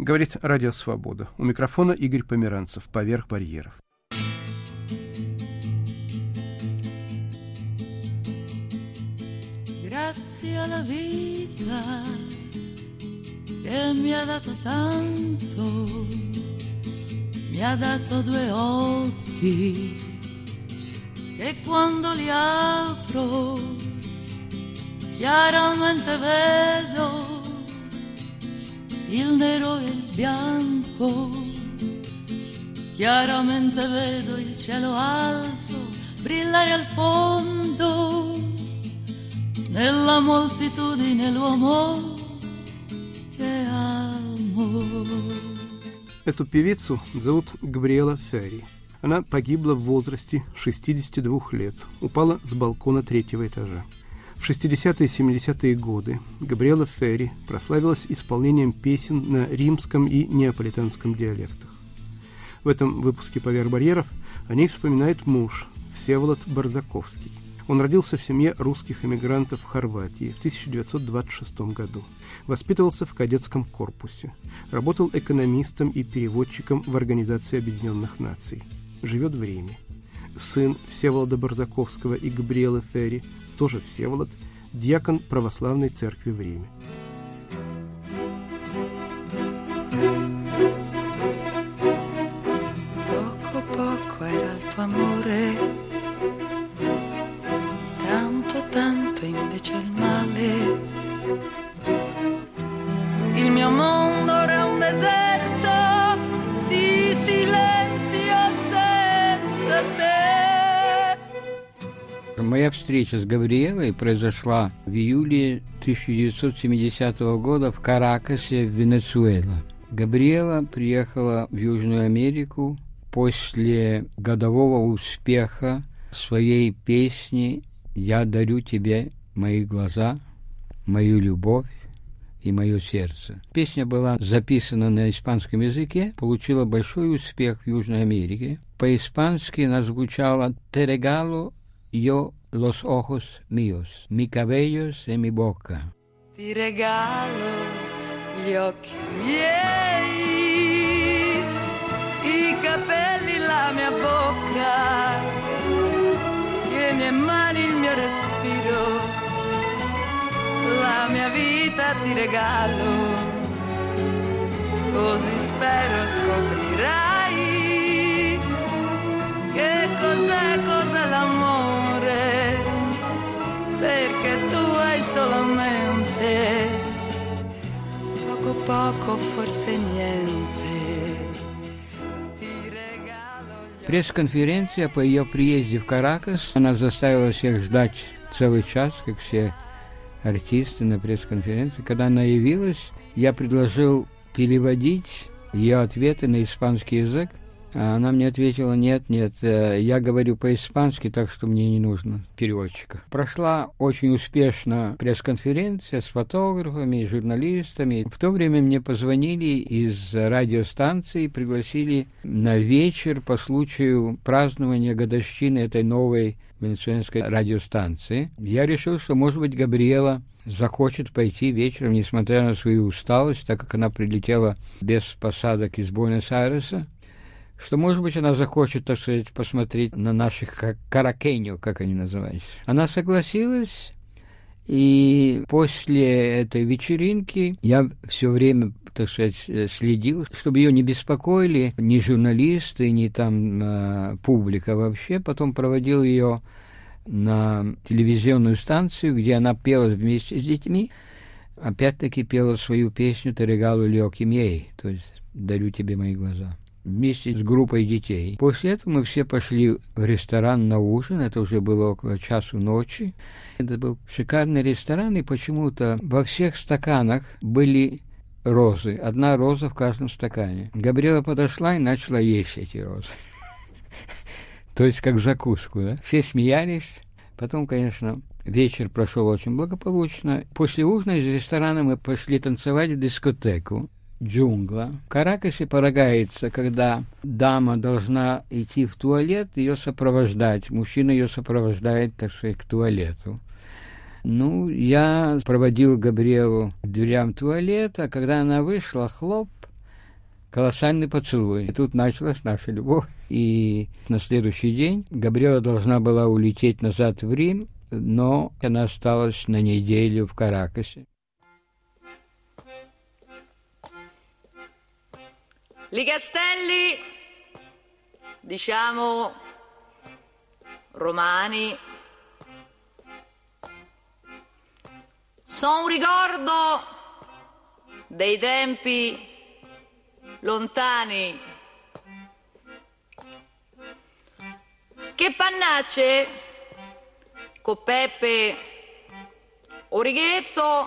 Говорит Радио Свобода. У микрофона Игорь Померанцев. Поверх барьеров. Grazie alla vita che mi ha dato tanto, mi ha dato due occhi che quando li apro chiaramente vedo il nero e il bianco, chiaramente vedo il cielo alto brillare al fondo, nella moltitudine l'uomo che amo. Эту певицу зовут Габриэла Ферри. Она погибла в возрасте 62 лет, упала с балкона 3-го этажа. В 60-е и 70-е годы Габриэла Ферри прославилась исполнением песен на римском и неаполитанском диалектах. В этом выпуске «Поверх барьеров» о ней вспоминает муж Всеволод Барзаковский. Он родился в семье русских эмигрантов в Хорватии в 1926 году. Воспитывался в кадетском корпусе. Работал экономистом и переводчиком в Организации Объединенных Наций. Живет в Риме. Сын Всеволода Барзаковского и Габриэлы Ферри, тоже Всеволод, диакон православной церкви в Риме. Poco poco era il tuo amore, tanto tanto invece il male. Il mio mondo era un deserto di silenzio senza te. Моя встреча с Габриэлой произошла в июле 1970 года в Каракасе, в Венесуэле. Габриэла приехала в Южную Америку после годового успеха своей песни «Я дарю тебе мои глаза, мою любовь и мое сердце». Песня была записана на испанском языке, получила большой успех в Южной Америке. По-испански она звучала «Te regalo yo los ojos míos, mi cabellos e mi boca». Ti regalo gli occhi miei, i capelli, la mia bocca, tieni in mano il mio respiro, la mia vita ti regalo, così spero scoprirai che cos'è l'amore, perché tu hai solamente poco poco, forse niente. Пресс-конференция по ее приезде в Каракас, она заставила всех ждать целый час, как все артисты на пресс-конференции. Когда она явилась, я предложил переводить ее ответы на испанский язык. А она мне ответила: нет, я говорю по-испански, так что мне не нужно переводчика. Прошла очень успешно пресс-конференция с фотографами, журналистами. В то время мне позвонили из радиостанции, пригласили на вечер по случаю празднования годовщины этой новой венесуэльской радиостанции. Я решил, что, может быть, Габриэла захочет пойти вечером, несмотря на свою усталость, так как она прилетела без посадок из Буэнос-Айреса, что, может быть, она захочет, так сказать, посмотреть на наших каракеньо, как они называются. Она согласилась, и после этой вечеринки я все время, так сказать, следил, чтобы ее не беспокоили ни журналисты, ни там публика вообще. Потом проводил ее на телевизионную станцию, где она пела вместе с детьми. Опять-таки пела свою песню «Te regalo gli occhi miei», то есть «Дарю тебе мои глаза», вместе с группой детей. После этого мы все пошли в ресторан на ужин, это уже было около часу ночи. Это был шикарный ресторан, и почему-то во всех стаканах были розы, одна роза в каждом стакане. Габриэла подошла и начала есть эти розы. То есть как закуску, да? Все смеялись. Потом, конечно, вечер прошел очень благополучно. После ужина из ресторана мы пошли танцевать в дискотеку «Джунгла». В Каракасе полагается, когда дама должна идти в туалет, ее сопровождать. Мужчина ее сопровождает, так сказать, к туалету. Ну, я проводил Габриэлу к дверям туалета, а когда она вышла, хлоп, колоссальный поцелуй. И тут началась наша любовь. И на следующий день Габриэла должна была улететь назад в Рим, но она осталась на неделю в Каракасе. Li castelli, diciamo, romani, sono un ricordo dei tempi lontani. Che pannacce con Peppe Orighetto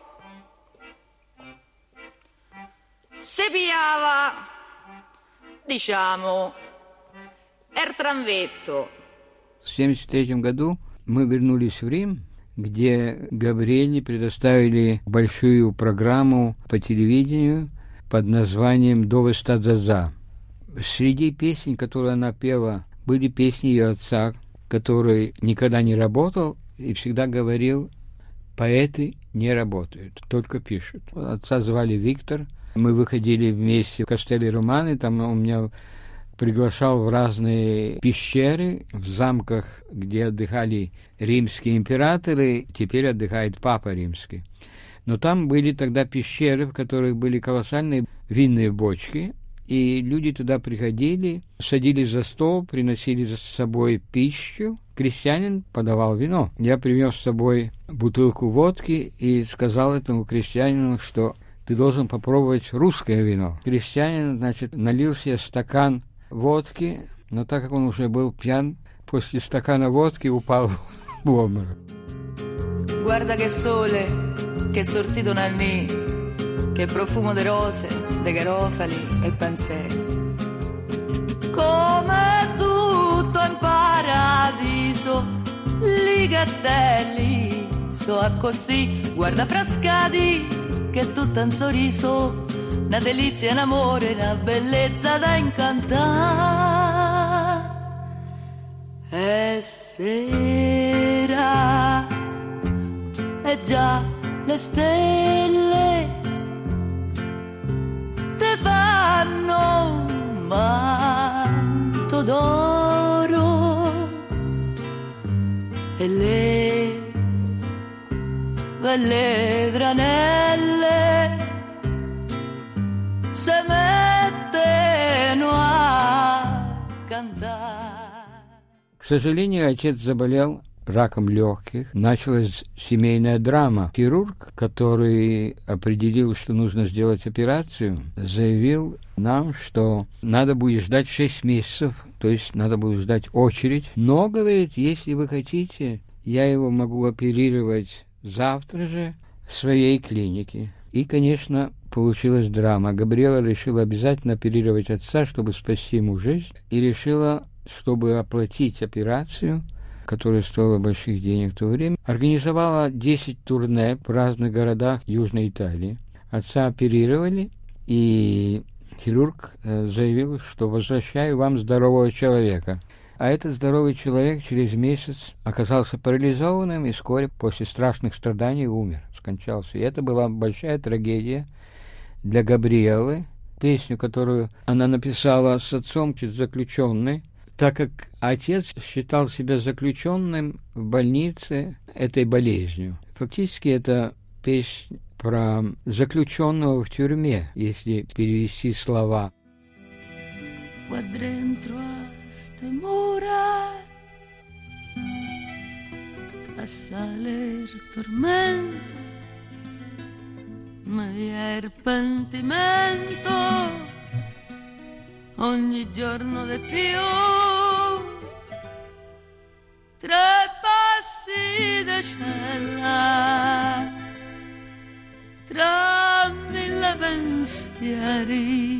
se piava, diciamo, Эртрамветто. В 1973 году мы вернулись в Рим, где Габриэле предоставили большую программу по телевидению под названием «Дове ста заза». Среди песен, которые она пела, были песни ее отца, который никогда не работал и всегда говорил: поэты не работают, только пишут. Отца звали Виктор. Мы выходили вместе в Кастелли Романы, там он меня приглашал в разные пещеры, в замках, где отдыхали римские императоры, теперь отдыхает Папа Римский. Но там были тогда пещеры, в которых были колоссальные винные бочки, и люди туда приходили, садились за стол, приносили с собой пищу, крестьянин подавал вино. Я привез с собой бутылку водки и сказал этому крестьянину, что ты должен попробовать русское вино. Крестьянин, значит, налил себе стакан водки, но так как он уже был пьян, после стакана водки упал в обморок. Guarda che sole, che sortito nannì, che profumo de rose, de garofali e pansè. Come tutto in paradiso, li castelli so a così, guarda frascati, che è tutto un sorriso, una delizia, un amore, una bellezza da incantare. E sera, e già le stelle te fanno un manto d'oro e le belle granelle se mettono a cantare. К сожалению, отец заболел раком легких. Началась семейная драма. Хирург, который определил, что нужно сделать операцию, заявил нам, что надо будет ждать 6 месяцев, то есть надо будет ждать очередь. Но, говорит, если вы хотите, я его могу оперировать завтра же в своей клинике. И, конечно, получилась драма. Габриэла решила обязательно оперировать отца, чтобы спасти ему жизнь, и решила, чтобы оплатить операцию, которая стоила больших денег в то время, организовала 10 турне в разных городах Южной Италии. Отца оперировали, и хирург заявил, что возвращаю вам здорового человека. А этот здоровый человек через месяц оказался парализованным и вскоре после страшных страданий умер, скончался. И это была большая трагедия для Габриэлы. Песню, которую она написала с отцом, заключенный, так как отец считал себя заключенным в больнице этой болезнью. Фактически это песня про заключенного в тюрьме, если перевести слова. Ogni giorno di più, 3 passi di cella, tra 1000 pensieri,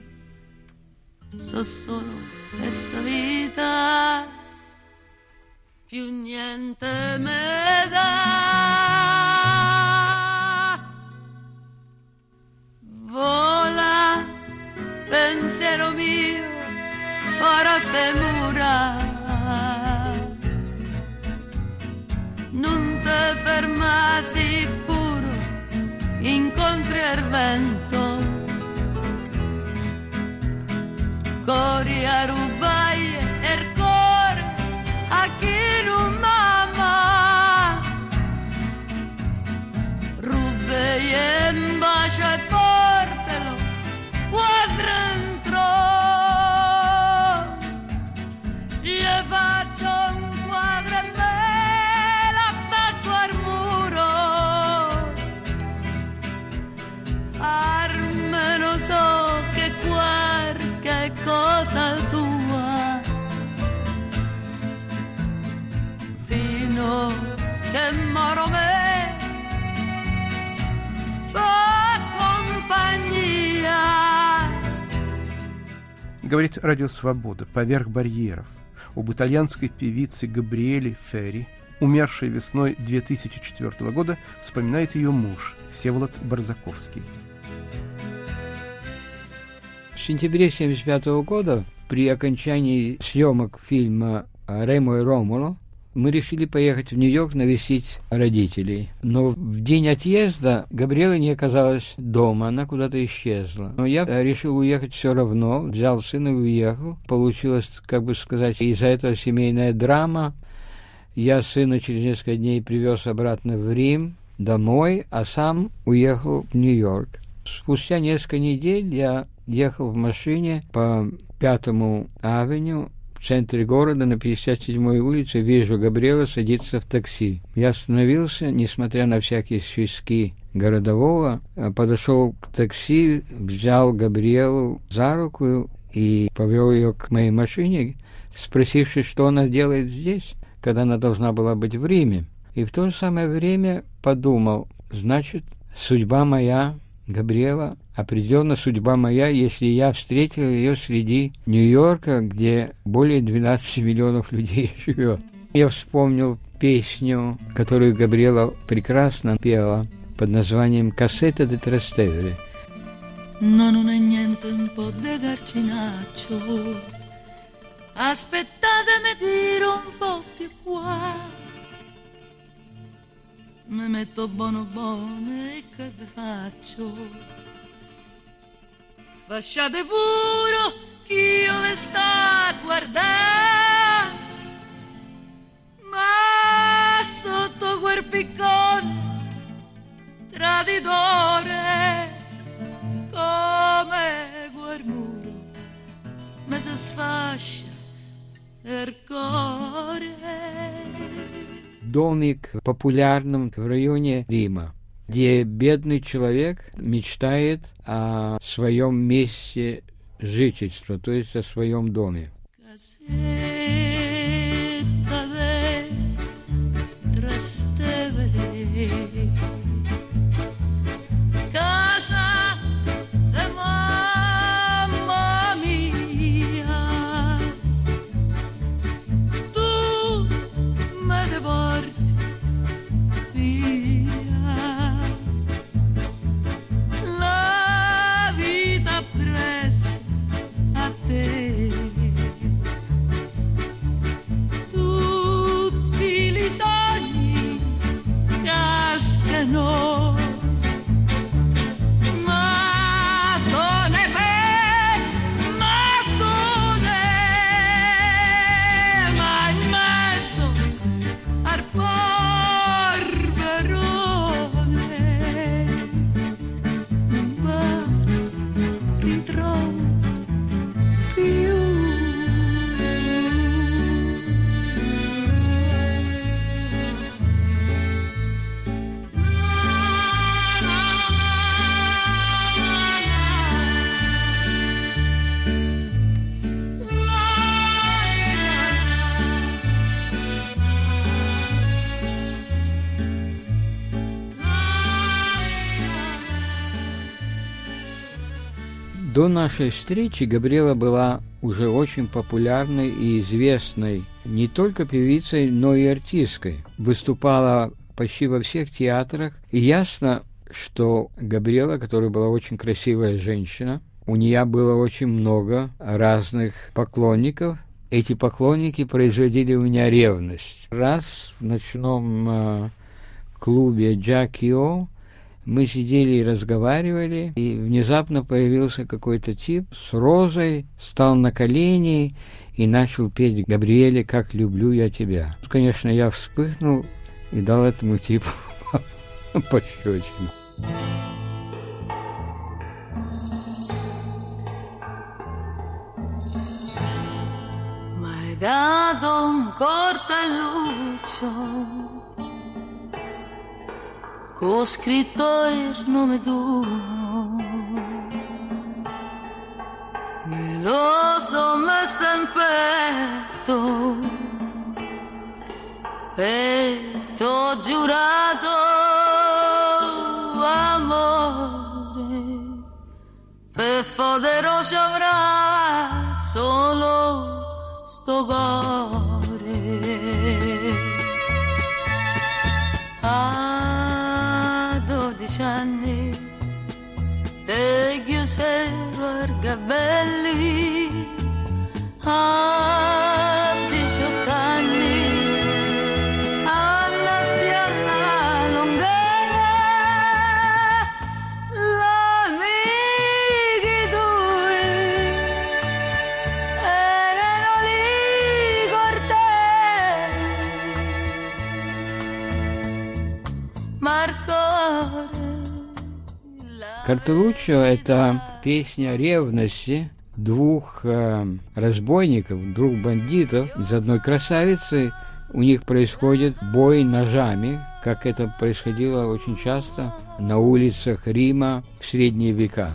so solo questa vita, più niente me dà. Vola, pensiero mio, farò ste mura, non te fermasi puro, incontri il vento, cori a rubaie er core a chi non mama rubaie in bacia e portalo qua dentro gli faccio un quadro e me l'attacco al muro almeno so che qualche cosa tua fino che moro me fa compagnia. Говорит Радио Свобода «Поверх барьеров» об итальянской певице Габриэле Ферри, умершей весной 2004 года, вспоминает ее муж Всеволод Барзаковский. В сентябре 1975 года, при окончании съемок фильма «Ремо и Ромуло», мы решили поехать в Нью-Йорк навестить родителей. Но в день отъезда Габриэла не оказалась дома, она куда-то исчезла. Но я решил уехать все равно, взял сына и уехал. Получилось, как бы сказать, из-за этого семейная драма. Я сына через несколько дней привез обратно в Рим, домой, а сам уехал в Нью-Йорк. Спустя несколько недель я ехал в машине по 5-му авеню, в центре города, на 57-й улице, вижу, Габриэла садится в такси. Я остановился, несмотря на всякие свистки городового, подошел к такси, взял Габриэлу за руку и повел ее к моей машине, спросивши, что она делает здесь, когда она должна была быть в Риме. И в то же самое время подумал, значит, судьба моя, Габриэла, определенно судьба моя, если я встретил ее среди Нью-Йорка, где более 12 миллионов людей живет. Я вспомнил песню, которую Габриэла прекрасно пела под названием «Cassetta di Trastevere». No, non è niente un po' de garcinaccio, aspettatemi dire un po' più qua. Mi metto buono e che vi faccio? Sfasciate pure che io vi sta a guardare, ma sotto quel piccone traditore come quel muro mi si sfascia il cuore. Домик популярным в районе Рима, где бедный человек мечтает о своем месте жительства, то есть о своем доме. До нашей встречи Габриэла была уже очень популярной и известной не только певицей, но и артисткой. Выступала почти во всех театрах. И ясно, что Габриэла, которая была очень красивая женщина, у нее было очень много разных поклонников. Эти поклонники производили у меня ревность. Раз в ночном клубе Джакио Мы сидели и разговаривали, и внезапно появился какой-то тип с розой, встал на колени и начал петь «Габриэле, как люблю я тебя». Конечно, я вспыхнул и дал этому типу пощечину. M'hai dato un cortelluccio c'ho scritto il nome tuo, me lo so messo in petto e t'ho giurato amore, per fodero ci avrà solo sto cuore. A 12 anni te chiusero a Gabelli, a 18 anni andasti alla Longhera, l'amici tuoi erano lì con te. Marco «Картелуччо» — это песня ревности двух разбойников, двух бандитов из одной красавицы. У них происходит бой ножами, как это происходило очень часто на улицах Рима в средние века.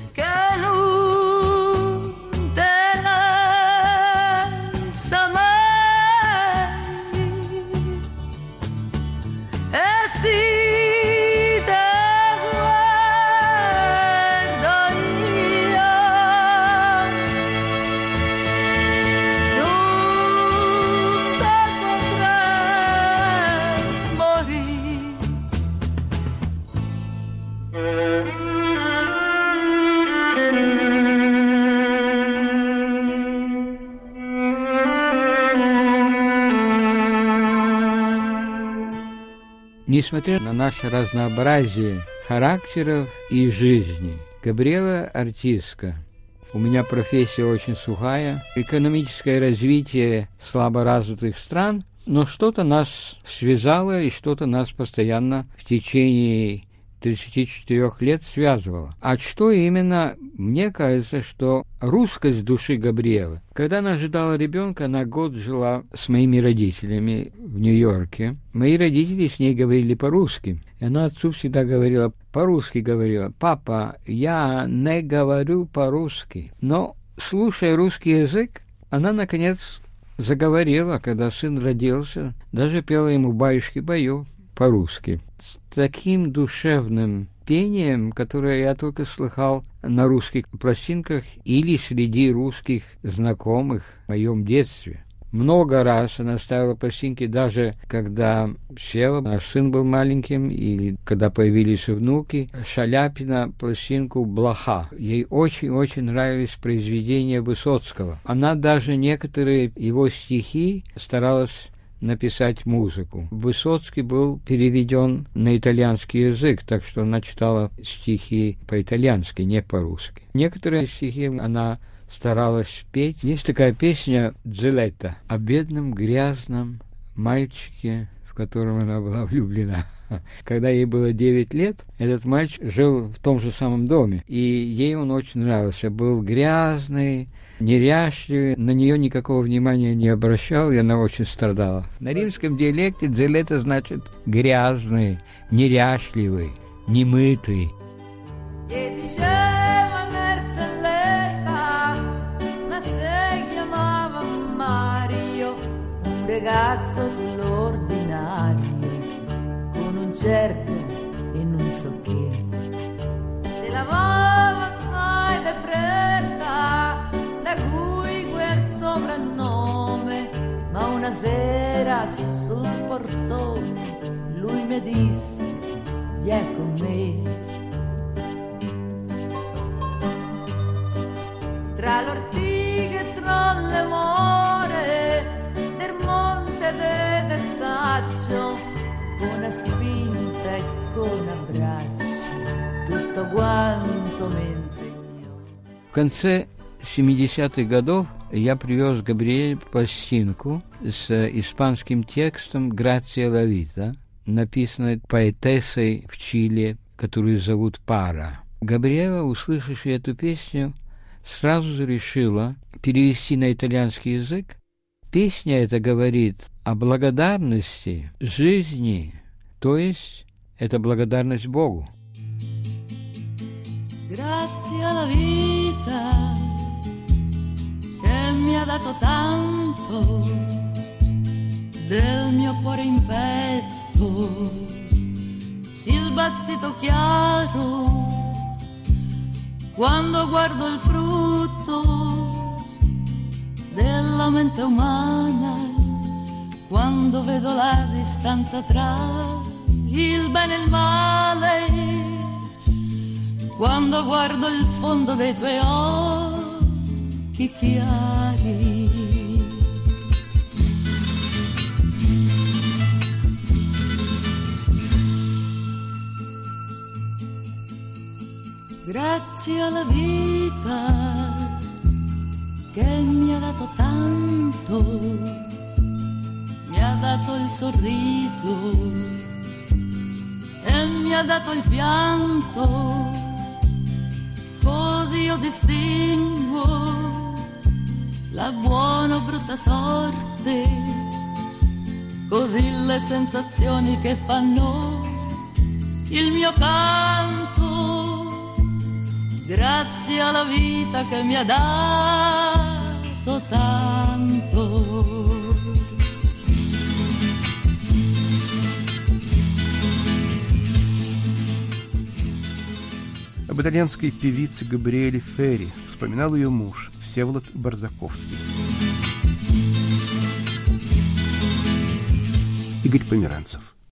Несмотря на наше разнообразие характеров и жизни, Габриэла артистка. У меня профессия очень сухая, экономическое развитие слаборазвитых стран, но что-то нас связало и что-то нас постоянно в течение 34 лет связывало. А что именно? Мне кажется, что русскость души Габриэлы. Когда она ожидала ребенка, она год жила с моими родителями в Нью-Йорке. Мои родители с ней говорили по-русски. И она отцу всегда говорила, по-русски говорила: «Папа, я не говорю по-русски». Но, слушая русский язык, она, наконец, заговорила, когда сын родился, даже пела ему баюшки-баю по-русски. С таким душевным пением, которое я только слыхал на русских пластинках или среди русских знакомых в моем детстве. Много раз она ставила пластинки, даже когда села, наш сын был маленьким, или когда появились внуки. Шаляпина пластинку «Блоха». Ей очень-очень нравились произведения Высоцкого. Она даже некоторые его стихи старалась написать музыку. Высоцкий был переведен на итальянский язык, так что она читала стихи по-итальянски, не по-русски. Некоторые стихи она старалась петь. Есть такая песня «Джульетта» о бедном грязном мальчике, в котором она была влюблена. Когда ей было 9 лет, этот мальчик жил в том же самом доме, и ей он очень нравился. Был грязный, неряшливый, на нее никакого внимания не обращал, и она очень страдала. На римском диалекте «Джульетта» значит «грязный», «неряшливый», «немытый». Ragazzo sull'ordinario, con un certo e non so che, se lavava assai de fretta, da cui quel soprannome, ma una sera sul portone lui mi disse: vieni con me. Tra l'ortiga e tra le more del monte de Testaccio, con una spinta e con un abbraccio, tutto quanto mi insegnò. В конце 70-х годов я привез Габриэль пластинку с испанским текстом «Грация ла вита», написанной поэтессой в Чили, которую зовут Пара. Габриэла, услышавши эту песню, сразу же решила перевести на итальянский язык. Песня эта говорит о благодарности жизни, то есть это благодарность Богу. Grazie alla vita che mi ha dato tanto del mio cuore in petto, il battito chiaro quando guardo il frutto della mente umana, quando vedo la distanza tra il bene e il male, quando guardo il fondo dei tuoi occhi chiari. Grazie alla vita che mi ha dato tanto, mi ha dato il sorriso e mi ha dato il pianto, così io distingo la buona o brutta sorte, così le sensazioni che fanno il mio canto. Grazie alla vita che mi ha dato tanto. Об итальянской певице Габриэле Ферри вспоминал ее муж Всеволод Барзаковский. Игорь Померанцев.